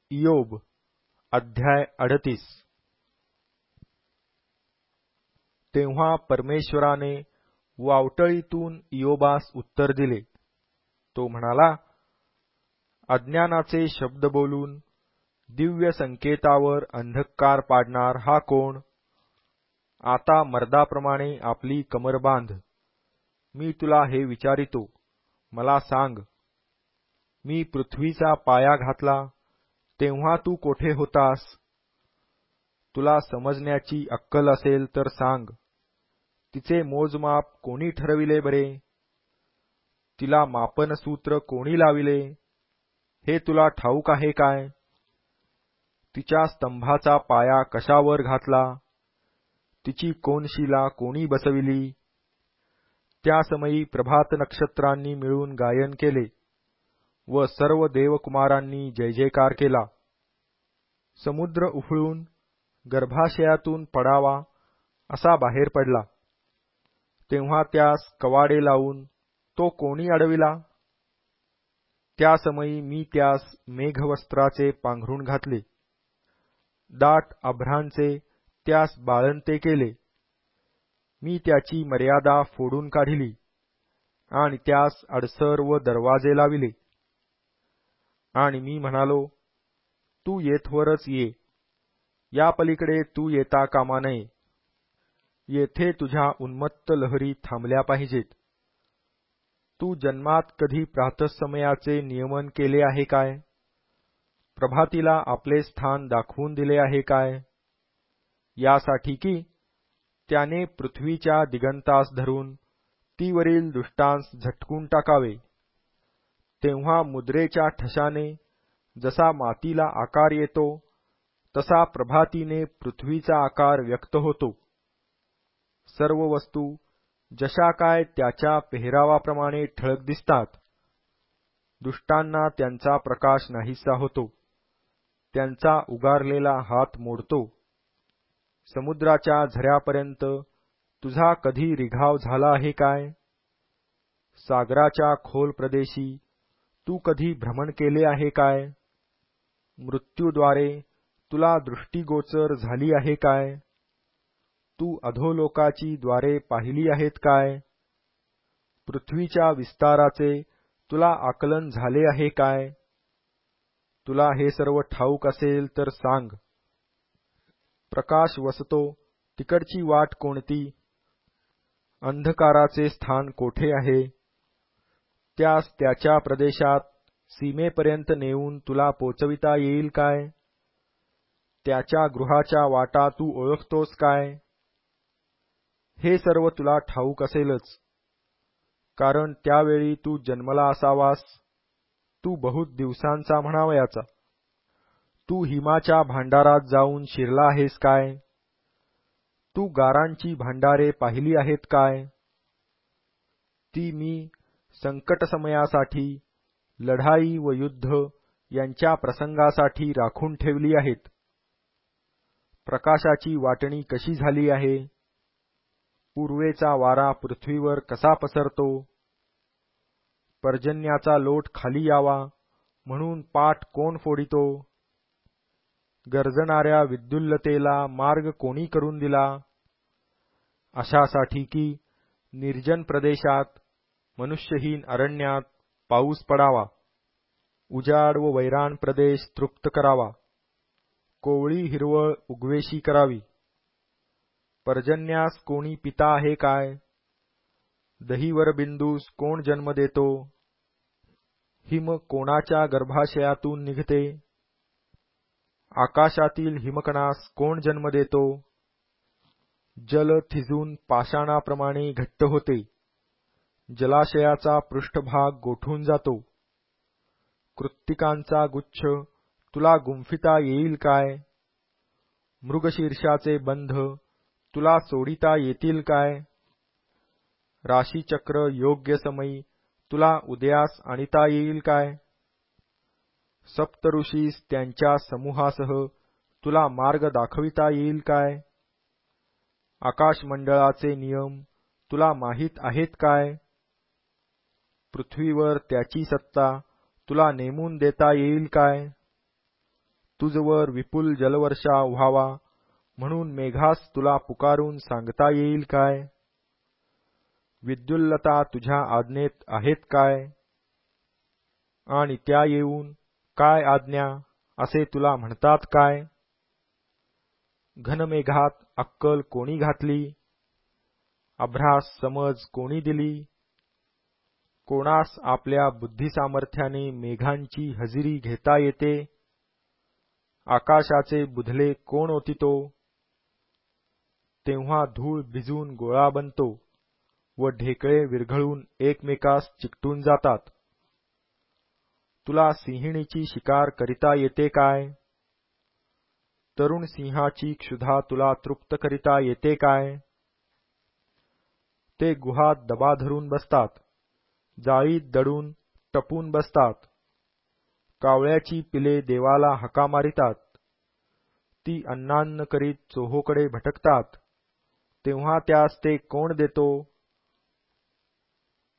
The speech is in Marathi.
इयोब अध्याय 38। तेव्हा परमेश्वराने वावटळीतून इयोबास उत्तर दिले। तो म्हणाला, अज्ञानाचे शब्द बोलून दिव्य संकेतावर अंधकार पाडणार हा कोण? आता मर्दाप्रमाणे आपली कमर बांध। मी तुला हे विचारितो, मला सांग। मी पृथ्वीचा पाया घातला तेव्हा तू कोठे होतास? तुला समजण्याची अक्कल असेल तर सांग, तिचे मोजमाप कोणी ठरविले बरे? तिला मापनसूत्र कोणी लाविले, हे तुला ठाऊक आहे काय? तिच्या स्तंभाचा पाया कशावर घातला, तिची कोनशिला कोणी बसविली? त्या समयी प्रभात नक्षत्रांनी मिळून गायन केले व सर्व देवकुमारांनी जय जयकार केला। समुद्र उफळून गर्भाशयातून पडावा असा बाहेर पडला, तेव्हा त्यास कवाडे लावून तो कोणी अडविला? त्या समयी मी त्यास मेघवस्त्राचे पांघरुण घातले, दाट अभ्रांचे त्यास बाळंते केले। मी त्याची मर्यादा फोडून काढली आणि त्यास अडसर व दरवाजे लाविले। आणि मी म्हणालो, तू येथवरच ये, या पलीकडे तू येता कामा नये। येथे तुझ्या उन्मत्त लहरी थांबल्या पाहिजेत। तू जन्मात कधी प्रातःसमयाचे नियमन केले आहे काय? प्रभातीला आपले स्थान दाखवून दिले आहे काय? यासाठी की त्याने पृथ्वीच्या दिगंतास धरून तीवरील दुष्टांस झटकून टाकावे। तेव्हा मुद्रेच्या ठशाने जसा मातीला आकार येतो, तसा प्रभातीने पृथ्वीचा आकार व्यक्त होतो। सर्व वस्तू जशा काय त्याच्या पेहरावाप्रमाणे ठळक दिसतात। दुष्टांना त्यांचा प्रकाश नाहीसा होतो, त्यांचा उगारलेला हात मोडतो। समुद्राच्या झऱ्यापर्यंत तुझा कधी रिघाव झाला आहे काय? सागराच्या खोल प्रदेशी तू कधी भ्रमण केले आहे काय? मृत्यूद्वारे तुला दृष्टीगोचर झाली आहे काय? तू अधोलोकाची द्वारे पाहिली आहेत काय? पृथ्वीच्या विस्ताराचे तुला आकलन झाले आहे काय? तुला हे सर्व ठाऊक असेल तर सांग। प्रकाश वसतो तिकडची वाट कोणती? अंधकाराचे स्थान कोठे आहे? त्यास त्याच्या प्रदेशात सीमेपर्यंत नेऊन तुला पोचविता येईल काय? त्याच्या गृहाच्या वाटा तू ओळखतोस काय? हे सर्व तुला ठाऊक असेलच, कारण त्यावेळी तू जन्मला असावास। तू बहुत दिवसांचा म्हणावयाचा। तू हिमाच्या भांडारात जाऊन शिरला आहेस काय? तू गारांची भांडारे पाहिली आहेत काय? ती मी संकटसमयासाठी, लढाई व युद्ध यांच्या प्रसंगासाठी राखून ठेवली आहेत। प्रकाशाची वाटणी कशी झाली आहे? पूर्वेचा वारा पृथ्वीवर कसा पसरतो? पर्जन्याचा लोट खाली यावा म्हणून पाट कोण फोडितो? गर्जणाऱ्या विद्युल्लतेला मार्ग कोणी करून दिला? अशासाठी की निर्जन प्रदेशात, मनुष्यहीन अरण्यात पाऊस पडावा, उजाड व वैराण प्रदेश तृप्त करावा, कोवळी हिरवळ उगवेशी करावी। पर्जन्यास कोणी पिता आहे काय? दहीवर बिंदूस कोण जन्म देतो? हिम कोणाच्या गर्भाशयातून निघते? आकाशातील हिमकणास कोण जन्म देतो? जल थिजून पाषाणाप्रमाणे घट्ट होते, जलाशयाचा पृष्ठभाग गोठून जातो। कृत्तिकांचा गुच्छ तुला गुंफिता येईल काय? मृगशीर्षाचे बंध तुला सोडिता येतील काय? राशीचक्र योग्य समयी तुला उदयास आणिता येईल काय? सप्तऋषीस त्यांच्या समूहासह तुला मार्ग दाखविता येईल काय? आकाशमंडळाचे नियम तुला माहीत आहेत काय? पृथ्वीवर त्याची सत्ता तुला नेमून देता येईल काय? तुझवर विपुल जलवर्षा व्हावा म्हणून मेघास तुला पुकारून सांगता येईल काय? विद्युल्लता तुझ्या आज्ञेत आहेत काय? आणि त्या येऊन काय आज्ञा असे तुला म्हणतात काय? घनमेघात अक्कल कोणी घातली? अभ्रास समज कोणी दिली? कोणास आपल्या बुद्धिसामर्थ्याने मेघांची हजेरी घेता येते? आकाशाचे बुधले कोण ओतितो? तेव्हा धूळ भिजून गोळा बनतो व ढेकळे विरघळून एकमेकास चिकटून जातात. तुला सिंहिणीची शिकार करिता येते काय? तरुण सिंहाची क्षुधा तुला तृप्त करिता येते काय? ते गुहात दबा धरून बसतात, जाळीत दडून टपून बसतात. कावळ्याची पिले देवाला हाका मारितात. ती अन्नान्न करीत चोहोकडे भटकतात. तेव्हा त्यास ते कोण देतो?